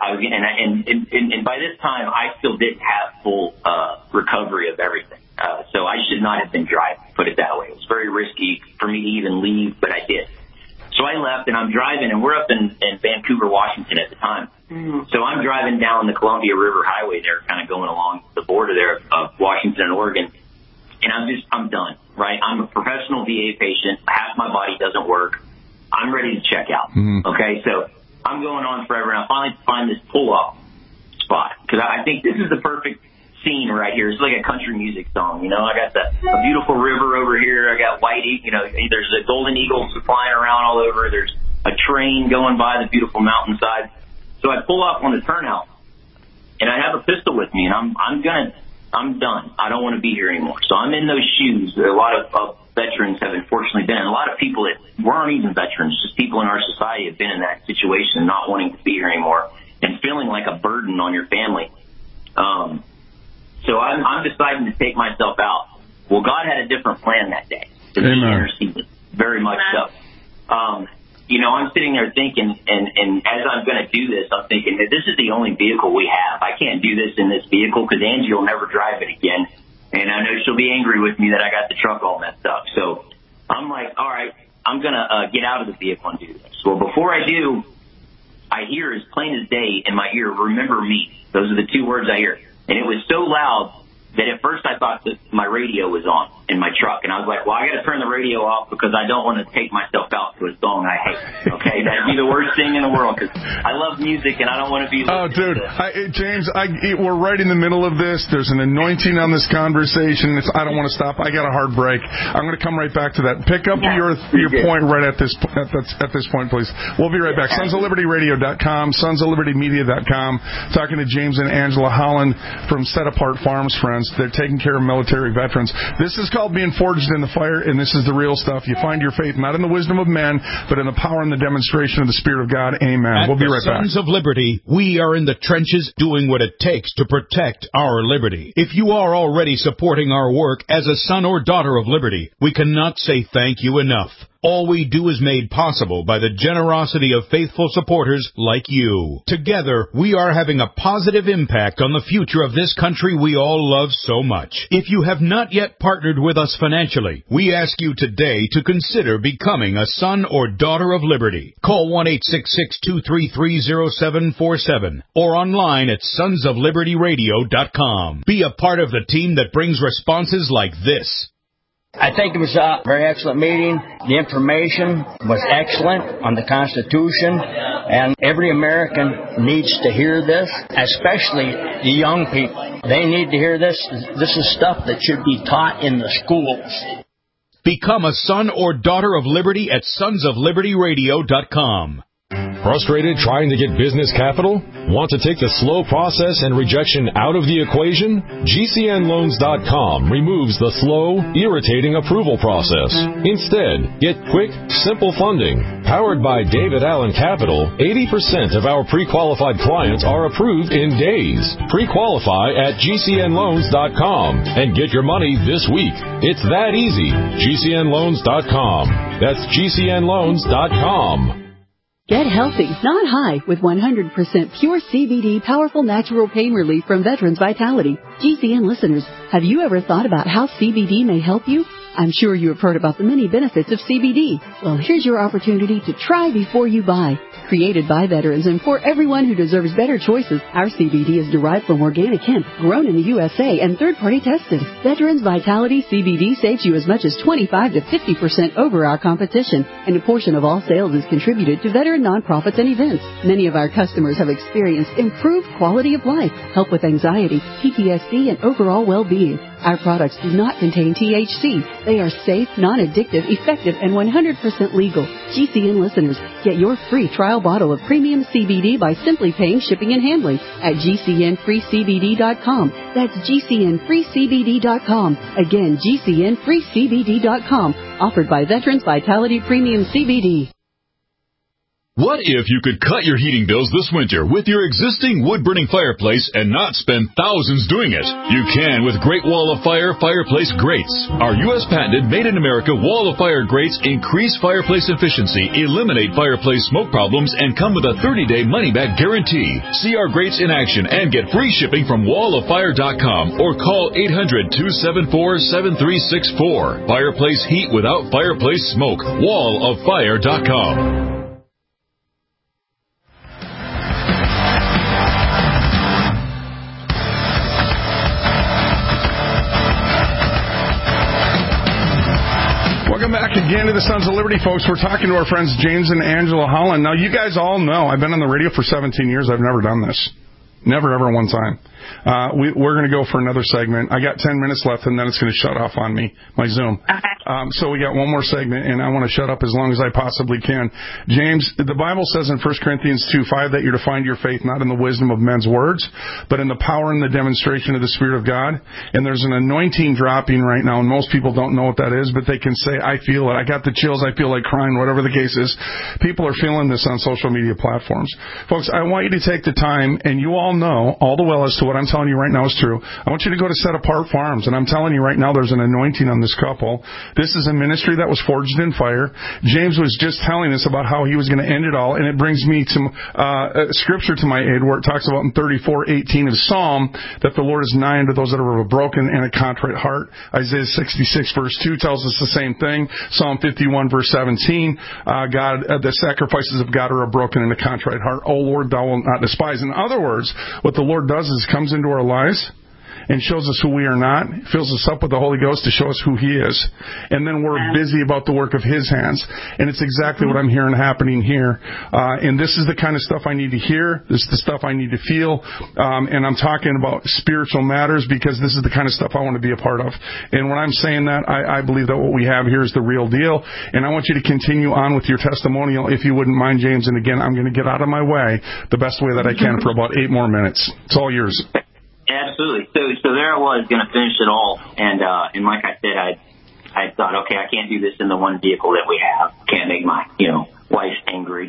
And by this time, I still didn't have full recovery of everything. So I should not have been driving, put it that way. It was very risky for me to even leave, but I did. So I left, and I'm driving, and we're up in Vancouver, Washington at the time. Mm-hmm. So I'm driving down the Columbia River Highway there, kind of going along the border there of Washington and Oregon. And I'm done, right? I'm a professional VA patient. Half my body doesn't work. I'm ready to check out. Mm-hmm. Okay, so I'm going on forever, and I finally find this pull-off spot. Because I think this is the perfect scene right here. It's like a country music song, I got a beautiful river over here. I got there's the golden eagles flying around all over. There's a train going by the beautiful mountainside. So I pull off on the turnout, and I have a pistol with me, and I'm done. I don't want to be here anymore. So I'm in those shoes. A lot of veterans have unfortunately been, and a lot of people that weren't even veterans, just people in our society have been in that situation, not wanting to be here anymore and feeling like a burden on your family. So I'm deciding to take myself out. Well, God had a different plan that day. Amen. Very much so. I'm sitting there thinking, and as I'm going to do this, I'm thinking that this is the only vehicle we have. I can't do this in this vehicle because Angie will never drive it again. And I know she'll be angry with me that I got the truck all messed up. So I'm like, all right, I'm going to get out of the vehicle and do this. Well, before I do, I hear as plain as day in my ear, remember me. Those are the two words I hear. And it was so loud that at first I thought that my radio was on in my truck. And I was like, well, I got to turn the radio off because I don't want to take myself out to a song I hate. Okay? That'd be the worst thing in the world because I love music and I don't want to be... Oh, dude. James, we're right in the middle of this. There's an anointing on this conversation. I don't want to stop. I got a hard break. I'm going to come right back to that. Pick up your point right at this point, please. We'll be right back. SonsOfLibertyRadio.com, SonsOfLibertyMedia.com. Talking to James and Angela Holland from Set Apart Farms Friends. They're taking care of military veterans. This is called being forged in the fire, and this is the real stuff. You find your faith not in the wisdom of men, but in the power and the demonstration of the Spirit of God. Amen. We'll be right back. Sons of Liberty, we are in the trenches doing what it takes to protect our liberty. If you are already supporting our work as a son or daughter of liberty, we cannot say thank you enough. All we do is made possible by the generosity of faithful supporters like you. Together, we are having a positive impact on the future of this country we all love so much. If you have not yet partnered with us financially, we ask you today to consider becoming a son or daughter of liberty. Call 1-866-233-0747 or online at sonsoflibertyradio.com. Be a part of the team that brings responses like this. I think it was a very excellent meeting. The information was excellent on the Constitution, and every American needs to hear this, especially the young people. They need to hear this. This is stuff that should be taught in the schools. Become a son or daughter of liberty at sonsoflibertyradio.com. Frustrated trying to get business capital? Want to take the slow process and rejection out of the equation? GCNloans.com removes the slow, irritating approval process. Instead, get quick, simple funding. Powered by David Allen Capital, 80% of our pre-qualified clients are approved in days. Pre-qualify at GCNloans.com and get your money this week. It's that easy. GCNloans.com. That's GCNloans.com. Get healthy, not high, with 100% pure CBD powerful natural pain relief from Veterans Vitality. GCN listeners, have you ever thought about how CBD may help you? I'm sure you have heard about the many benefits of CBD. Well, here's your opportunity to try before you buy. Created by veterans and for everyone who deserves better choices, our CBD is derived from organic hemp, grown in the USA, and third-party tested. Veterans Vitality CBD saves you as much as 25 to 50% over our competition, and a portion of all sales is contributed to veteran nonprofits and events. Many of our customers have experienced improved quality of life, help with anxiety, PTSD, and overall well-being. Our products do not contain THC. They are safe, non-addictive, effective, and 100% legal. GCN listeners, get your free trial bottle of premium CBD by simply paying shipping and handling at GCNFreeCBD.com. That's GCNFreeCBD.com. Again, GCNFreeCBD.com. Offered by Veterans Vitality Premium CBD. What if you could cut your heating bills this winter with your existing wood-burning fireplace and not spend thousands doing it? You can with Great Wall of Fire fireplace grates. Our U.S. patented made-in-America Wall of Fire grates increase fireplace efficiency, eliminate fireplace smoke problems, and come with a 30-day money-back guarantee. See our grates in action and get free shipping from walloffire.com or call 800-274-7364. Fireplace heat without fireplace smoke. walloffire.com. Welcome back again to the Sons of Liberty, folks. We're talking to our friends James and Angela Holland. Now, you guys all know I've been on the radio for 17 years. I've never done this. Never, ever one time. We're going to go for another segment. I got 10 minutes left, and then it's going to shut off on me, my Zoom. So we got one more segment, and I want to shut up as long as I possibly can. James, the Bible says in 1 Corinthians 2:5 that you're to find your faith not in the wisdom of men's words, but in the power and the demonstration of the Spirit of God. And there's an anointing dropping right now, and most people don't know what that is, but they can say, I feel it. I got the chills. I feel like crying, whatever the case is. People are feeling this on social media platforms. Folks, I want you to take the time, and you all know all the well as to what what I'm telling you right now is true. I want you to go to Set Apart Farms, and I'm telling you right now there's an anointing on this couple. This is a ministry that was forged in fire. James was just telling us about how he was going to end it all, and it brings me to scripture to my aid where it talks about in 34:18 of Psalm that the Lord is nigh unto those that are of a broken and a contrite heart. Isaiah 66 verse 2 tells us the same thing. Psalm 51 verse 17, the sacrifices of God are a broken and a contrite heart. O Lord, thou wilt not despise. In other words, what the Lord does is comes into our lives and shows us who we are not, fills us up with the Holy Ghost to show us who He is. And then we're busy about the work of His hands. And it's exactly what I'm hearing happening here. And this is the kind of stuff I need to hear. This is the stuff I need to feel. And I'm talking about spiritual matters because this is the kind of stuff I want to be a part of. And when I'm saying that, I believe that what we have here is the real deal. And I want you to continue on with your testimonial, if you wouldn't mind, James. And again, I'm going to get out of my way the best way that I can for about 8 more minutes. It's all yours. Absolutely. So there I was going to finish it all, and like I said, I thought, okay, I can't do this in the one vehicle that we have. Can't make my wife angry.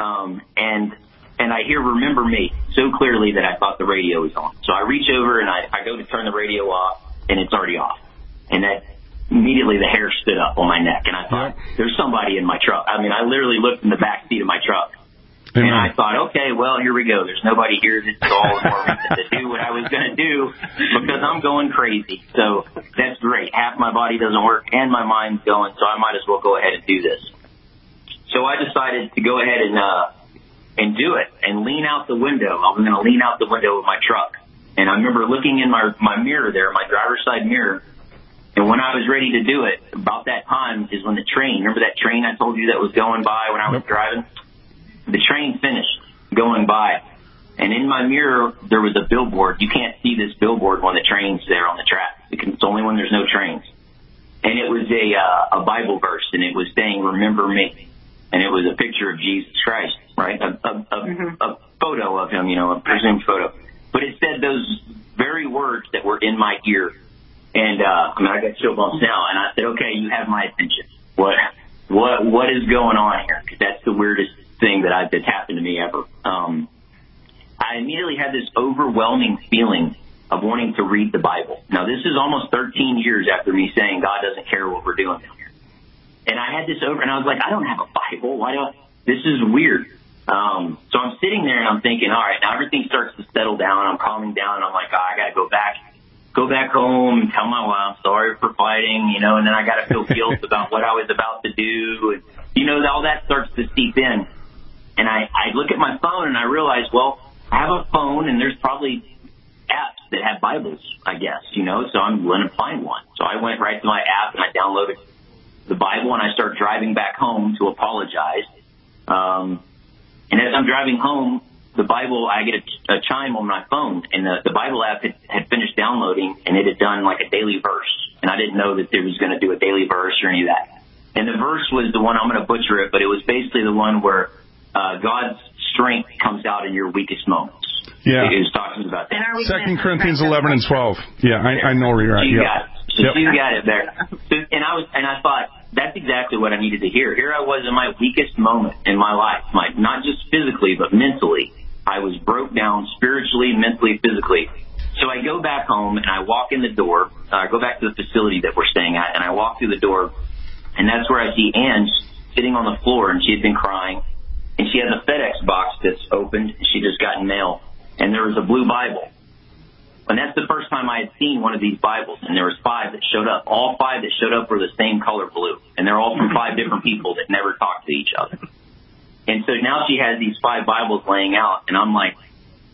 And I hear "Remember Me" so clearly that I thought the radio was on. So I reach over and I go to turn the radio off, and it's already off. And that immediately the hair stood up on my neck, and I thought, there's somebody in my truck. I mean, I literally looked in the back seat of my truck. And I thought, okay, well, here we go. There's nobody here. This is all more reason to do what I was going to do because I'm going crazy. So that's great. Half my body doesn't work and my mind's going, so I might as well go ahead and do this. So I decided to go ahead and do it and lean out the window. I was going to lean out the window of my truck. And I remember looking in my mirror there, my driver's side mirror, and when I was ready to do it, about that time is when the train, remember that train I told you that was going by when I was driving? The train finished going by, and in my mirror there was a billboard. You can't see this billboard when the train's there on the track because it's only when there's no trains. And it was a Bible verse, and it was saying, "Remember me," and it was a picture of Jesus Christ, right? A photo of Him, a presumed photo. But it said those very words that were in my ear, and I got chill bumps now. And I said, "Okay, you have my attention. What is going on here?" Because that's the weirdest thing that's happened to me ever. I immediately had this overwhelming feeling of wanting to read the Bible. Now, this is almost 13 years after me saying God doesn't care what we're doing here. And I had this and I was like, I don't have a Bible. This is weird. So I'm sitting there and I'm thinking, all right, now everything starts to settle down. I'm calming down. And I'm like, I got to go back home and tell my wife I'm sorry for fighting, and then I got to feel guilt about what I was about to do. And, all that starts to seep in. And I look at my phone and I realize, well, I have a phone and there's probably apps that have Bibles, I guess, so I'm going to find one. So I went right to my app and I downloaded the Bible and I start driving back home to apologize. And as I'm driving home, the Bible, I get a chime on my phone, and the Bible app had finished downloading, and it had done like a daily verse. And I didn't know that it was going to do a daily verse or any of that. And the verse was the one, I'm going to butcher it, but it was basically the one where God's strength comes out in your weakest moments. Yeah. It was talking about that. 2 Corinthians 11 and 12. Yeah, I know where you're at. You got it. So you got it there. So, and I thought, that's exactly what I needed to hear. Here I was in my weakest moment in my life, not just physically, but mentally. I was broke down spiritually, mentally, physically. So I go back home and I walk in the door. I go back to the facility that we're staying at, and I walk through the door, and that's where I see Ange sitting on the floor, and she had been crying. And she has a FedEx box that's opened. She just got mail, and there was a blue Bible. And that's the first time I had seen one of these Bibles, and there was 5 that showed up. All 5 that showed up were the same color blue, and they're all from 5 different people that never talked to each other. And so now she has these 5 Bibles laying out, and I'm like,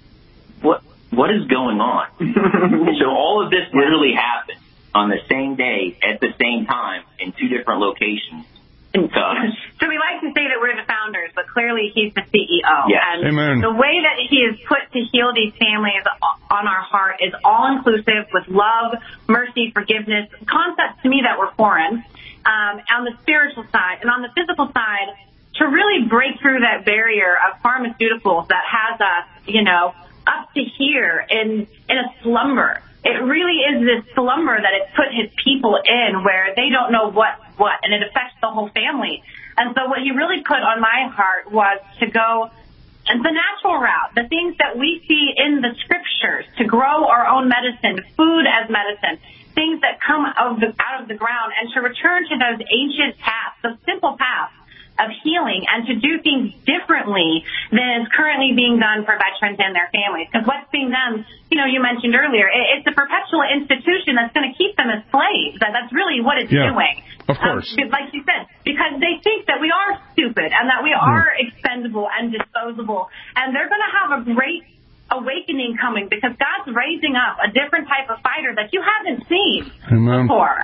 what is going on? So all of this literally happened on the same day, at the same time, in 2 different locations. So we like to say that we're the founders, but clearly he's the CEO. Yes. And Amen. the way that he is put to heal these families on our heart is all-inclusive with love, mercy, forgiveness, concepts to me that were foreign on the spiritual side. And on the physical side, to really break through that barrier of pharmaceuticals that has us, up to here in a slumber. It really is this slumber that it's put his people in where they don't know what, and it affects the whole family. And so what he really put on my heart was to go And the natural route, the things that we see in the scriptures to grow our own medicine, food as medicine, things that come out of the ground, and to return to those ancient paths, those simple paths of healing, and to do things differently than is currently being done for veterans and their families. Because what's being done, you mentioned earlier, it's a perpetual institution that's going to keep them as slaves. That's really what it's doing. Of course. Like you said, because they think that we are stupid and that we are expendable and disposable. And they're going to have a great awakening coming because God's raising up a different type of fighter that you haven't seen before,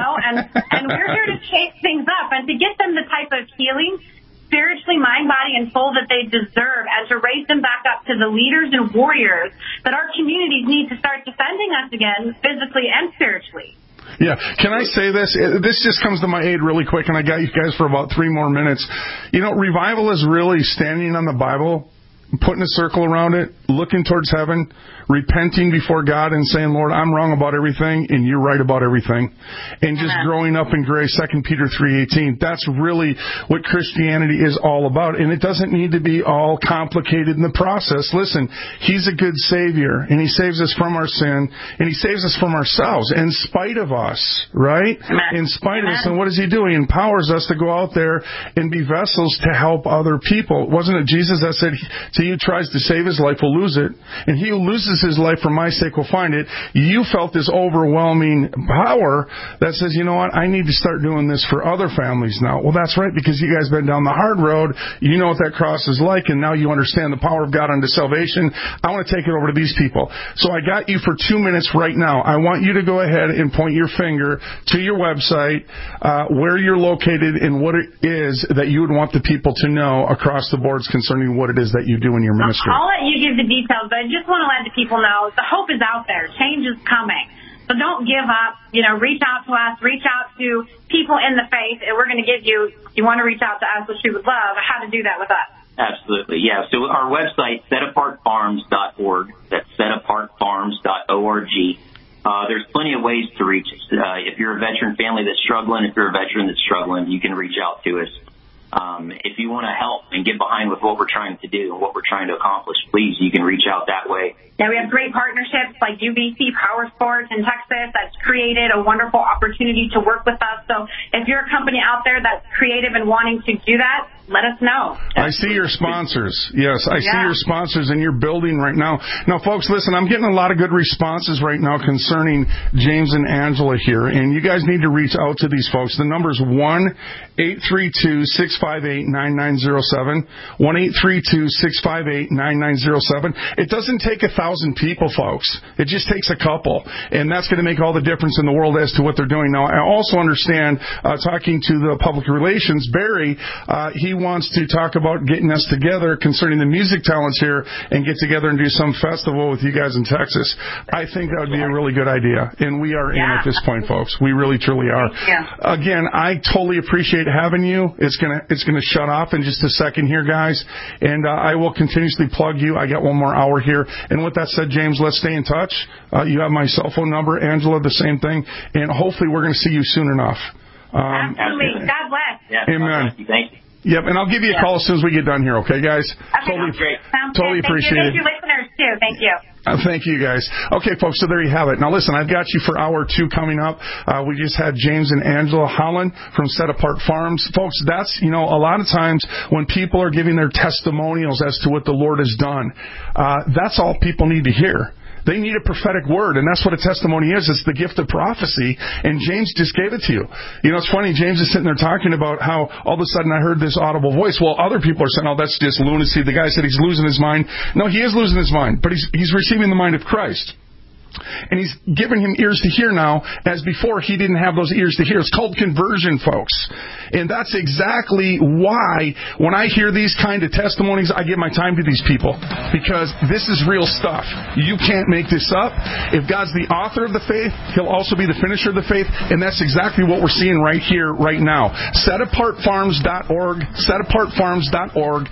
and we're here to shake things up and to get them the type of healing, spiritually, mind, body, and soul that they deserve, and to raise them back up to the leaders and warriors that our communities need to start defending us again, physically and spiritually. Yeah, can I say this? This just comes to my aid really quick, and I got you guys for about 3 more minutes. Revival is really standing on the Bible, putting a circle around it, looking towards heaven, repenting before God and saying, Lord, I'm wrong about everything and you're right about everything. And just growing up in grace, 2 Peter 3:18. That's really what Christianity is all about. And it doesn't need to be all complicated in the process. Listen, He's a good Savior, and He saves us from our sin, and He saves us from ourselves in spite of us, right? In spite of us. And what does He do? He empowers us to go out there and be vessels to help other people. Wasn't it Jesus that said, "He who tries to save his life will lose it, and he who loses his life for my sake will find it"? You felt this overwhelming power that says, you know what, I need to start doing this for other families now. Well, that's right, because you guys been down the hard road. You know what that cross is like, and now you understand the power of God unto salvation. I want to take it over to these people. So I got you for 2 minutes right now. I want you to go ahead and point your finger to your website, where you're located, and what it is that you would want the people to know across the boards concerning what it is that you do in your ministry. I'll let you give the details, but I just want to let the people know the hope is out there. Change is coming. So don't give up. Reach out to us. Reach out to people in the faith, and we're going to give you, if you want to reach out to us, which we would love, how to do that with us. Absolutely, yeah. So our website, setapartfarms.org. That's setapartfarms.org. There's plenty of ways to reach us. If you're a veteran family that's struggling, if you're a veteran that's struggling, you can reach out to us. If you want to help and get behind with what we're trying to do and what we're trying to accomplish, please, you can reach out that way. Yeah, we have great partnerships like UBC Power Sports in Texas that's created a wonderful opportunity to work with us. So if you're a company out there that's creative and wanting to do that, let us know. I see your sponsors. Yes, I see your sponsors in your building right now. Now, folks, listen, I'm getting a lot of good responses right now concerning James and Angela here, and you guys need to reach out to these folks. The number is 1-832-658-9907, 1-832-658-9907. It doesn't take 1,000 people, folks. It just takes a couple, and that's going to make all the difference in the world as to what they're doing. Now, I also understand, talking to the public relations, Barry, he wants to talk about getting us together concerning the music talents here and get together and do some festival with you guys in Texas. I think that would be a really good idea, and we are in at this point, folks. We really, truly are. Again, I totally appreciate having you. It's gonna shut off in just a second here, guys, and I will continuously plug you. I got 1 more hour here, and with that said, James, let's stay in touch. You have my cell phone number. Angela, the same thing, and hopefully we're going to see you soon enough. Absolutely. God bless. Yeah, amen. Thank you. Yep, and I'll give you a call as soon as we get done here, okay, guys? Okay, Totally appreciate it. Thank you, listeners, too. Thank you. Thank you, guys. Okay, folks, so there you have it. Now, listen, I've got you for hour 2 coming up. We just had James and Angela Holland from Set Apart Farms. Folks, that's, a lot of times when people are giving their testimonials as to what the Lord has done, that's all people need to hear. They need a prophetic word, and that's what a testimony is. It's the gift of prophecy, and James just gave it to you. It's funny, James is sitting there talking about how all of a sudden I heard this audible voice. Well, other people are saying, oh, that's just lunacy. The guy said he's losing his mind. No, he is losing his mind, but he's receiving the mind of Christ. And He's given him ears to hear now, as before he didn't have those ears to hear. It's called conversion, folks. And that's exactly why when I hear these kind of testimonies, I give my time to these people. Because this is real stuff. You can't make this up. If God's the author of the faith, He'll also be the finisher of the faith. And that's exactly what we're seeing right here, right now. SetApartFarms.org, SetApartFarms.org,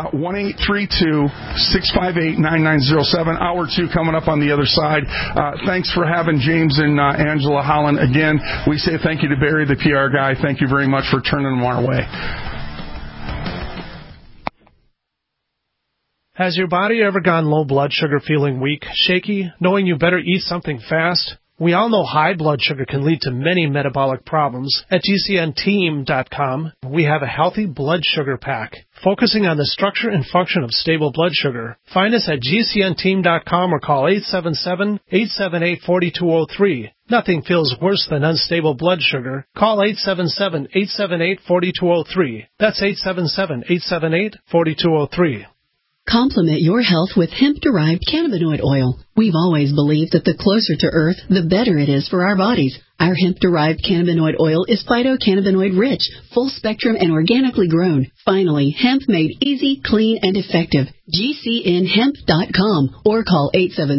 1-832-658-9907. Hour 2 coming up on the other side. Thanks for having James and Angela Holland. Again, we say thank you to Barry, the PR guy. Thank you very much for turning them our way. Has your body ever gone low blood sugar, feeling weak, shaky, knowing you better eat something fast? We all know high blood sugar can lead to many metabolic problems. At GCNteam.com, we have a healthy blood sugar pack, focusing on the structure and function of stable blood sugar. Find us at GCNteam.com or call 877-878-4203. Nothing feels worse than unstable blood sugar. Call 877-878-4203. That's 877-878-4203. Complement your health with hemp-derived cannabinoid oil. We've always believed that the closer to Earth, the better it is for our bodies. Our hemp-derived cannabinoid oil is phytocannabinoid-rich, full-spectrum, and organically grown. Finally, hemp made easy, clean, and effective. GCNhemp.com or call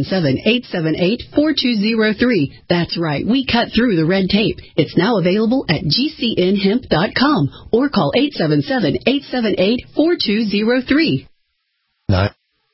877-878-4203. That's right, we cut through the red tape. It's now available at GCNhemp.com or call 877-878-4203.